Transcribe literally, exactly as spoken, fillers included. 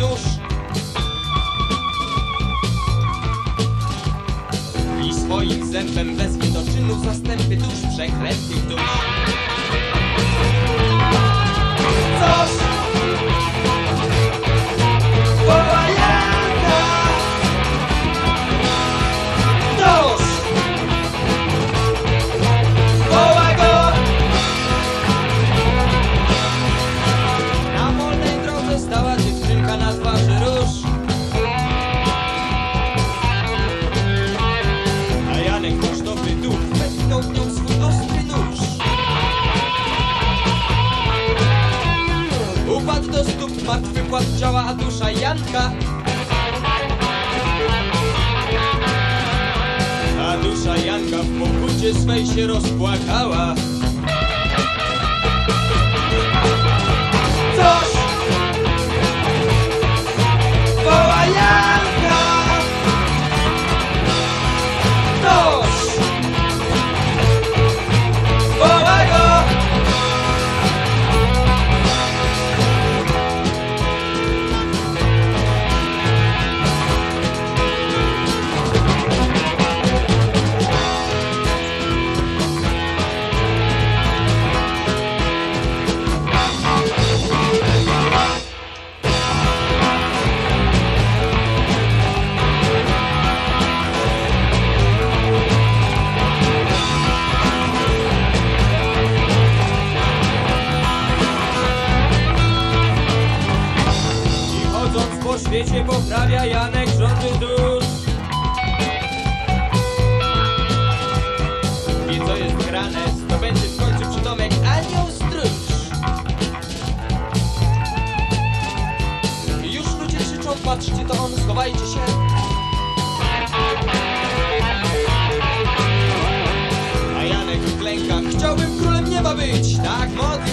nóż. I swoim zębem wezwie do czynu zastępy dusz przeklętych dusz. Coś woła Janka! Nóż woła go! Na wolnej drodze stała dziewczynka na twarzy róż. A Janek kosztowny duch wepchnął w nią swój ostry nóż. Upadł do stóp, martwy płat ciała, a dusza Janka. A dusza Janka w pokucie swej się rozpłakała. Coś woła Janka! Ktoś woła go! Po świecie poprawia Janek rządy dusz. I co jest grane, zdobędzie w końcu przydomek anioł stróż. I już ludzie krzyczą, patrzcie, to on, schowajcie się. A Janek klęka, chciałbym królem nieba być, tak modli